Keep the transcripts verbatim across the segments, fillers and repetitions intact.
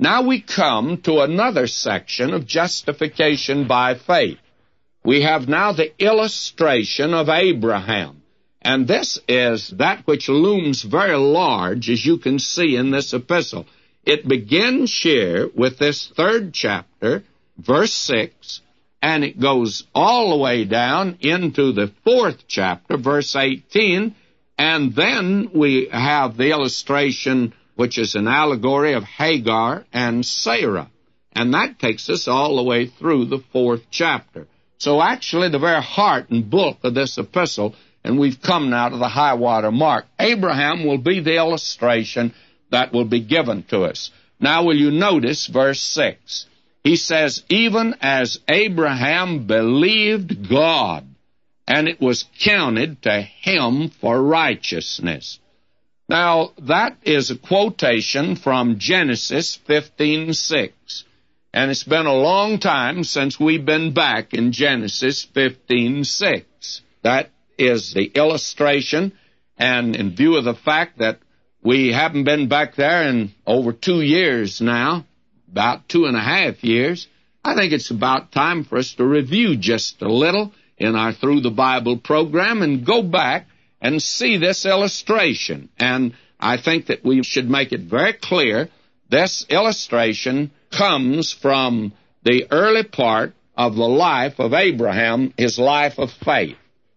Now we come to another section of justification by faith. We have now the illustration of Abraham. And this is that which looms very large, as you can see in this epistle. It begins here with this third chapter, verse six, and it goes all the way down into the fourth chapter, verse eighteen, and then we have the illustration, which is an allegory of Hagar and Sarah. And that takes us all the way through the fourth chapter. So actually the very heart and bulk of this epistle, and we've come now to the high water mark. Abraham will be the illustration that will be given to us. Now will you notice verse six? He says, even as Abraham believed God, and it was counted to him for righteousness. Now, that is a quotation from Genesis fifteen six. And it's been a long time since we've been back in Genesis fifteen six. That is the illustration, and in view of the fact that we haven't been back there in over two years now, about two and a half years, I think it's about time for us to review just a little in our Through the Bible program and go back and see this illustration. And I think that we should make it very clear this illustration comes from the early part of the life of Abraham, his life of faith.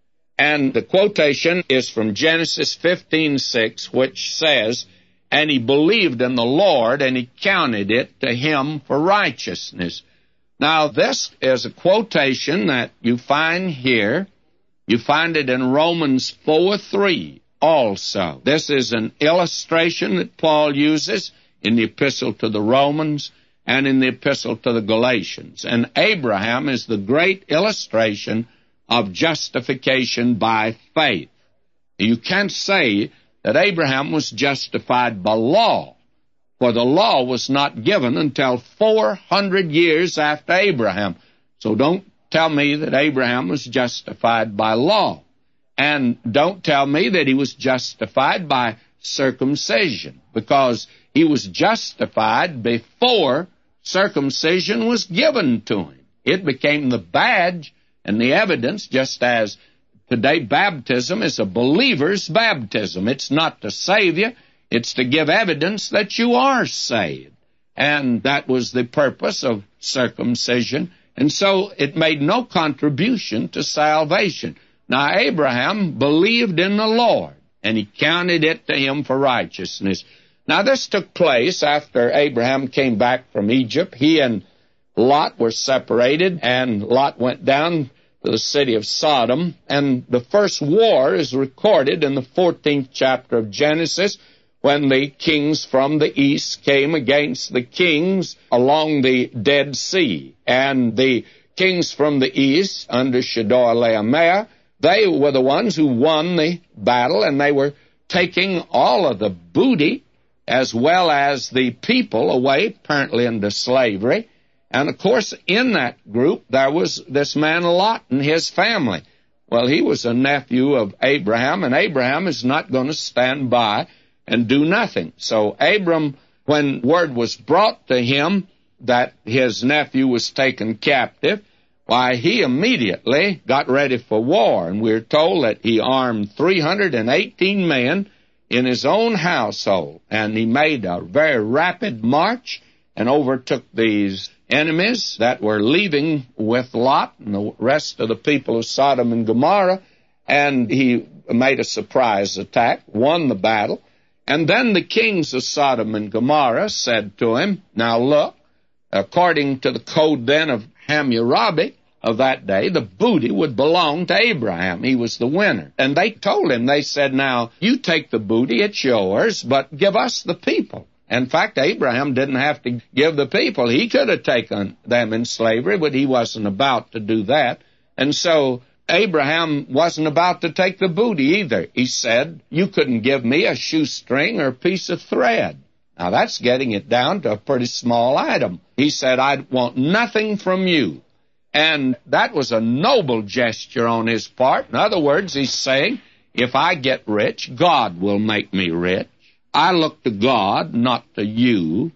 And the quotation is from Genesis fifteen six, which says, and he believed in the Lord, and he counted it to him for righteousness. Now, this is a quotation that you find here. You find it in Romans four three also. This is an illustration that Paul uses in the epistle to the Romans and in the epistle to the Galatians. And Abraham is the great illustration of justification by faith. You can't say that Abraham was justified by law, for the law was not given until four hundred years after Abraham. So don't tell me that Abraham was justified by law. And don't tell me that he was justified by circumcision, because he was justified before circumcision was given to him. It became the badge and the evidence, just as today baptism is a believer's baptism. It's not to save you, it's to give evidence that you are saved. And that was the purpose of circumcision. And so it made no contribution to salvation. Now, Abraham believed in the Lord, and he counted it to him for righteousness. Now, this took place after Abraham came back from Egypt. He and Lot were separated, and Lot went down to the city of Sodom. And the first war is recorded in the fourteenth chapter of Genesis, when the kings from the east came against the kings along the Dead Sea. And the kings from the east, under Chedorlaomer, they were the ones who won the battle, and they were taking all of the booty as well as the people away, apparently into slavery. And, of course, in that group, there was this man Lot and his family. Well, he was a nephew of Abraham, and Abraham is not going to stand by and do nothing. So Abram, when word was brought to him that his nephew was taken captive, why, he immediately got ready for war. And we're told that he armed three hundred eighteen men in his own household, and he made a very rapid march and overtook these enemies that were leaving with Lot and the rest of the people of Sodom and Gomorrah, and he made a surprise attack, won the battle. And then the kings of Sodom and Gomorrah said to him, now look, according to the code then of Hammurabi of that day, the booty would belong to Abraham. He was the winner. And they told him, they said, now, you take the booty, it's yours, but give us the people. In fact, Abraham didn't have to give the people. He could have taken them in slavery, but he wasn't about to do that. And so Abraham wasn't about to take the booty either. He said, you couldn't give me a shoestring or a piece of thread. Now, that's getting it down to a pretty small item. He said, I want nothing from you. And that was a noble gesture on his part. In other words, he's saying, if I get rich, God will make me rich. I look to God, not to you.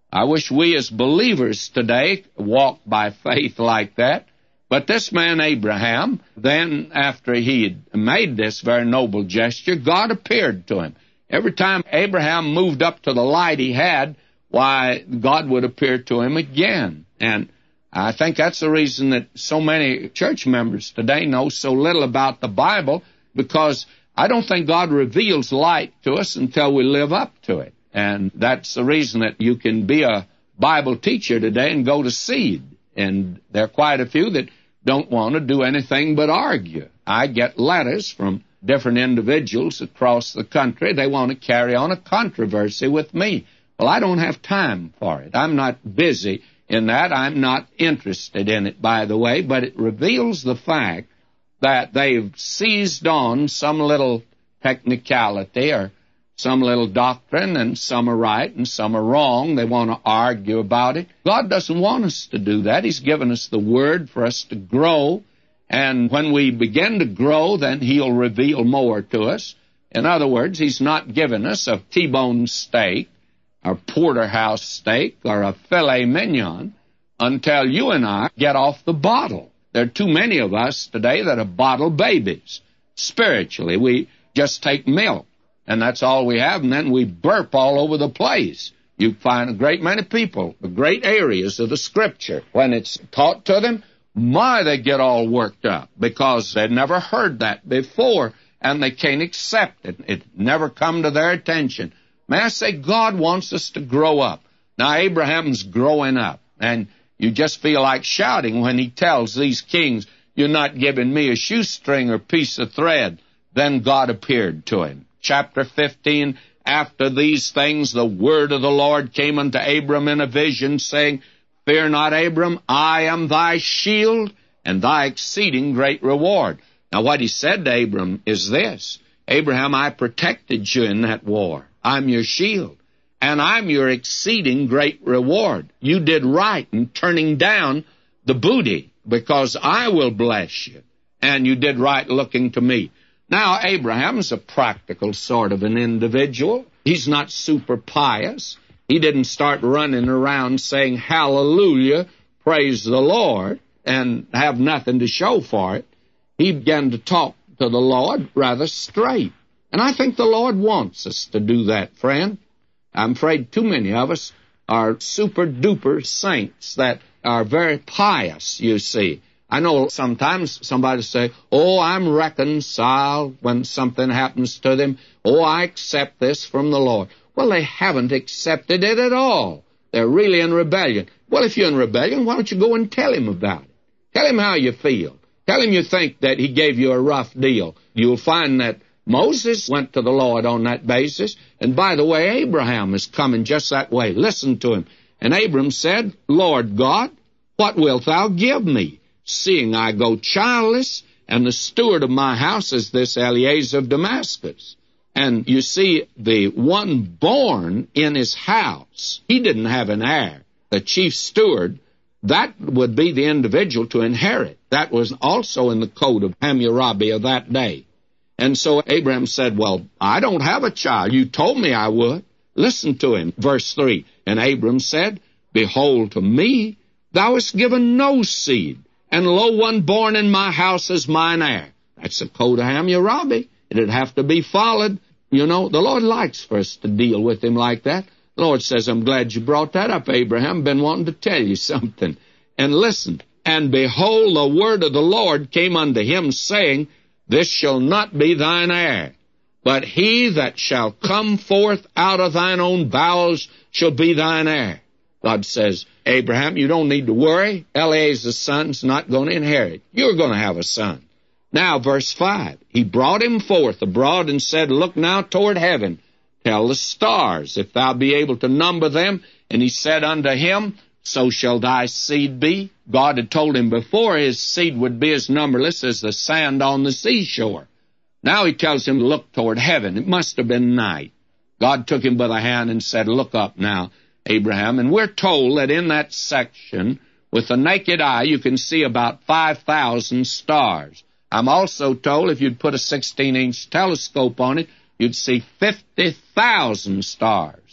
I wish we as believers today walked by faith like that. But this man Abraham, then after he had made this very noble gesture, God appeared to him. Every time Abraham moved up to the light he had, why, God would appear to him again. And I think that's the reason that so many church members today know so little about the Bible, because I don't think God reveals light to us until we live up to it. And that's the reason that you can be a Bible teacher today and go to seed. And there are quite a few that don't want to do anything but argue. I get letters from different individuals across the country. They want to carry on a controversy with me. Well, I don't have time for it. I'm not busy in that. I'm not interested in it, by the way, but it reveals the fact that they've seized on some little technicality or some little doctrine, and some are right and some are wrong. They want to argue about it. God doesn't want us to do that. He's given us the Word for us to grow, and when we begin to grow, then He'll reveal more to us. In other words, He's not given us a T-bone steak, or porterhouse steak, or a filet mignon until you and I get off the bottle. There are too many of us today that are bottle babies. Spiritually, we just take milk, and that's all we have, and then we burp all over the place. You find a great many people, the great areas of the Scripture, when it's taught to them, my, they get all worked up, because they've never heard that before, and they can't accept it. It never come to their attention. May I say, God wants us to grow up. Now, Abraham's growing up, and you just feel like shouting when he tells these kings, you're not giving me a shoestring or piece of thread. Then God appeared to him. Chapter fifteen, after these things, the word of the Lord came unto Abram in a vision, saying, Fear not, Abram, I am thy shield and thy exceeding great reward. Now, what he said to Abram is this, Abraham, I protected you in that war. I'm your shield, and I'm your exceeding great reward. You did right in turning down the booty, because I will bless you, and you did right looking to me. Now, Abraham's a practical sort of an individual. He's not super pious. He didn't start running around saying, hallelujah, praise the Lord, and have nothing to show for it. He began to talk to the Lord rather straight. And I think the Lord wants us to do that, friend. I'm afraid too many of us are super-duper saints that are very pious, you see. I know sometimes somebody say, oh, I'm reconciled when something happens to them. Oh, I accept this from the Lord. Well, they haven't accepted it at all. They're really in rebellion. Well, if you're in rebellion, why don't you go and tell him about it? Tell him how you feel. Tell him you think that he gave you a rough deal. You'll find that Moses went to the Lord on that basis. And by the way, Abraham is coming just that way. Listen to him. And Abram said, Lord God, what wilt thou give me, seeing I go childless, and the steward of my house is this Eliezer of Damascus? And you see, the one born in his house, he didn't have an heir. The chief steward, that would be the individual to inherit. That was also in the code of Hammurabi of that day. And so Abraham said, well, I don't have a child. You told me I would. Listen to him. Verse three. And Abram said, Behold, to me thou hast given no seed, and lo, one born in my house is mine heir. That's the code of Hammurabi. It'd have to be followed. You know, the Lord likes for us to deal with him like that. The Lord says, I'm glad you brought that up, Abraham. Been wanting to tell you something. And listen, and behold, the word of the Lord came unto him, saying, This shall not be thine heir, but he that shall come forth out of thine own bowels shall be thine heir. God says, Abraham, you don't need to worry. Eliezer's son's not going to inherit. You're going to have a son. Now, verse five, he brought him forth abroad and said, Look now toward heaven, tell the stars, if thou be able to number them. And he said unto him, So shall thy seed be. God had told him before his seed would be as numberless as the sand on the seashore. Now he tells him to look toward heaven. It must have been night. God took him by the hand and said, Look up now, Abraham. And we're told that in that section, with the naked eye, you can see about five thousand stars. I'm also told if you'd put a sixteen inch telescope on it, you'd see fifty thousand stars.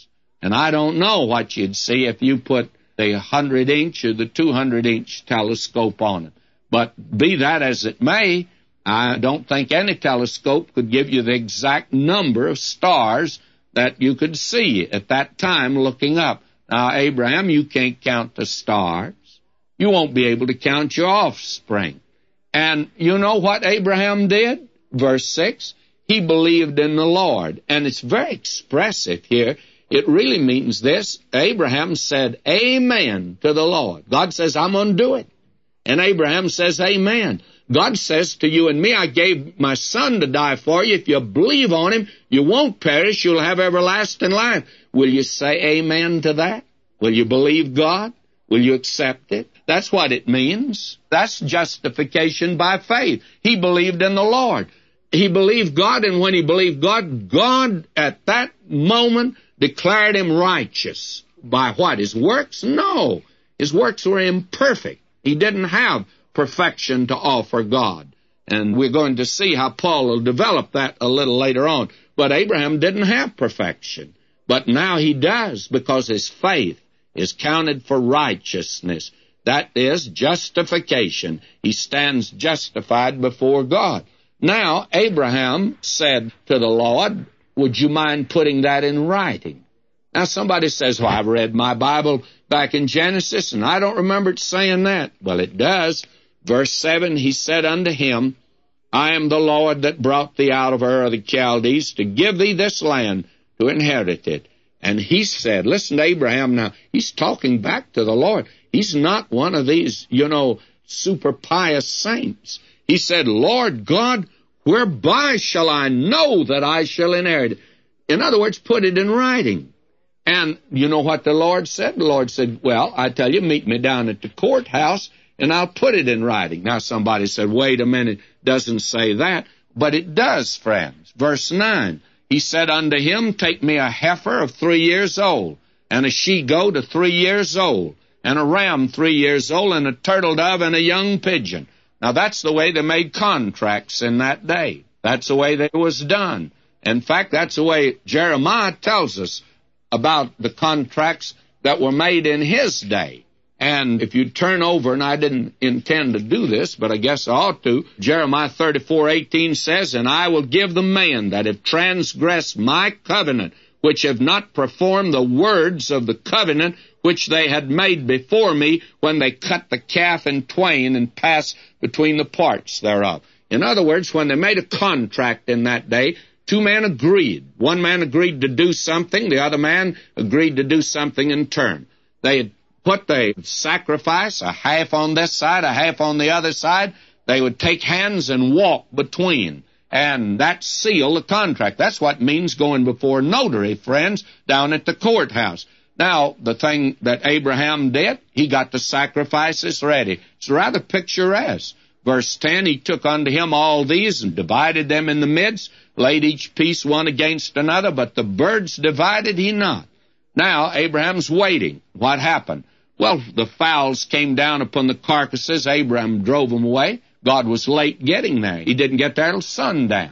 And I don't know what you'd see if you put the one hundred inch or the two hundred inch telescope on it. But be that as it may, I don't think any telescope could give you the exact number of stars that you could see at that time looking up. Now, Abraham, you can't count the stars. You won't be able to count your offspring. And you know what Abraham did? Verse six, he believed in the Lord. And it's very expressive here. It really means this. Abraham said, amen to the Lord. God says, I'm going to do it. And Abraham says, amen. God says to you and me, I gave my son to die for you. If you believe on him, you won't perish. You'll have everlasting life. Will you say amen to that? Will you believe God? Will you accept it? That's what it means. That's justification by faith. He believed in the Lord. He believed God, and when he believed God, God at that moment declared him righteous. By what? His works? No. His works were imperfect. He didn't have perfection to offer God. And we're going to see how Paul will develop that a little later on. But Abraham didn't have perfection. But now he does, because his faith is counted for righteousness. That is justification. He stands justified before God. Now, Abraham said to the Lord, would you mind putting that in writing? Now, somebody says, well, I've read my Bible back in Genesis, and I don't remember it saying that. Well, it does. Verse seven, he said unto him, I am the Lord that brought thee out of Ur of the Chaldees to give thee this land to inherit it. And he said, listen to Abraham now, he's talking back to the Lord. He's not one of these, you know, super pious saints. He said, Lord God, whereby shall I know that I shall inherit it? In other words, put it in writing. And you know what the Lord said? The Lord said, well, I tell you, meet me down at the courthouse, and I'll put it in writing. Now, somebody said, wait a minute, doesn't say that. But it does, friends. Verse nine, he said unto him, take me a heifer of three years old, and a she-goat of three years old, and a ram three years old, and a turtle dove, and a young pigeon. Now, that's the way they made contracts in that day. That's the way that it was done. In fact, that's the way Jeremiah tells us about the contracts that were made in his day. And if you turn over, and I didn't intend to do this, but I guess I ought to, Jeremiah thirty-four eighteen says, and I will give the men that have transgressed my covenant, which have not performed the words of the covenant which they had made before me when they cut the calf in twain and passed between the parts thereof. In other words, when they made a contract in that day, two men agreed. One man agreed to do something, the other man agreed to do something in turn. They had put the sacrifice, a half on this side, a half on the other side. They would take hands and walk between. And that sealed the contract. That's what it means going before notary, friends, down at the courthouse. Now, the thing that Abraham did, he got the sacrifices ready. It's rather picturesque. Verse ten, he took unto him all these and divided them in the midst, laid each piece one against another, but the birds divided he not. Now, Abraham's waiting. What happened? Well, the fowls came down upon the carcasses. Abraham drove them away. God was late getting there. He didn't get there till sundown.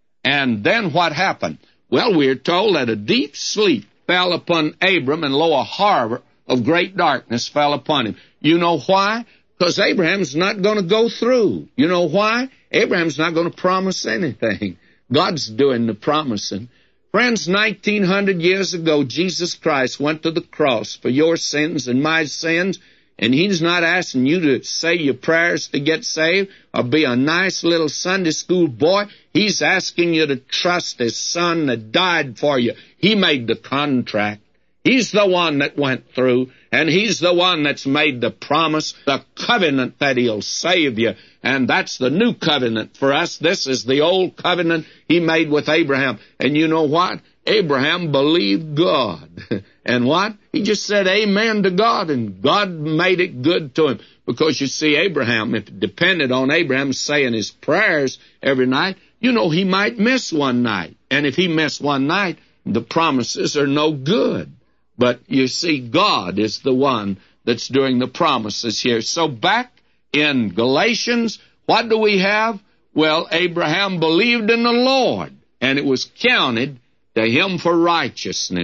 And then what happened? Well, we're told that a deep sleep fell upon Abram, and lo, a horror of great darkness fell upon him. You know why? Because Abraham's not going to go through. You know why? Abraham's not going to promise anything. God's doing the promising. Friends, nineteen hundred years ago, Jesus Christ went to the cross for your sins and my sins, and he's not asking you to say your prayers to get saved or be a nice little Sunday school boy. He's asking you to trust his son that died for you. He made the contract. He's the one that went through, and he's the one that's made the promise, the covenant that he'll save you. And that's the new covenant for us. This is the old covenant he made with Abraham. And you know what? Abraham believed God. And what? He just said amen to God, and God made it good to him. Because you see, Abraham, if it depended on Abraham saying his prayers every night, you know he might miss one night. And if he missed one night, the promises are no good. But you see, God is the one that's doing the promises here. So back in Galatians, what do we have? Well, Abraham believed in the Lord, and it was counted to him for righteousness.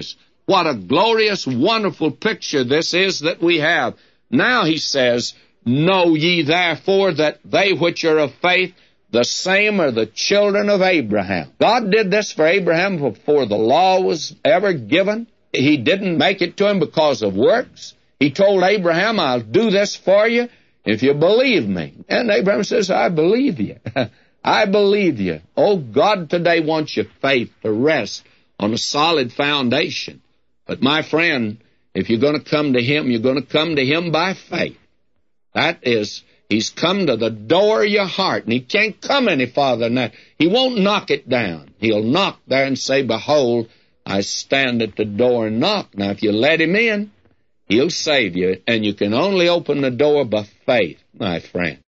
What a glorious, wonderful picture this is that we have. Now he says, know ye therefore that they which are of faith, the same are the children of Abraham. God did this for Abraham before the law was ever given. He didn't make it to him because of works. He told Abraham, I'll do this for you if you believe me. And Abraham says, I believe you. I believe you. Oh, God today wants your faith to rest on a solid foundation. But my friend, if you're going to come to him, you're going to come to him by faith. That is, he's come to the door of your heart, and he can't come any farther than that. He won't knock it down. He'll knock there and say, behold, I stand at the door and knock. Now, if you let him in, he'll save you, and you can only open the door by faith, my friend.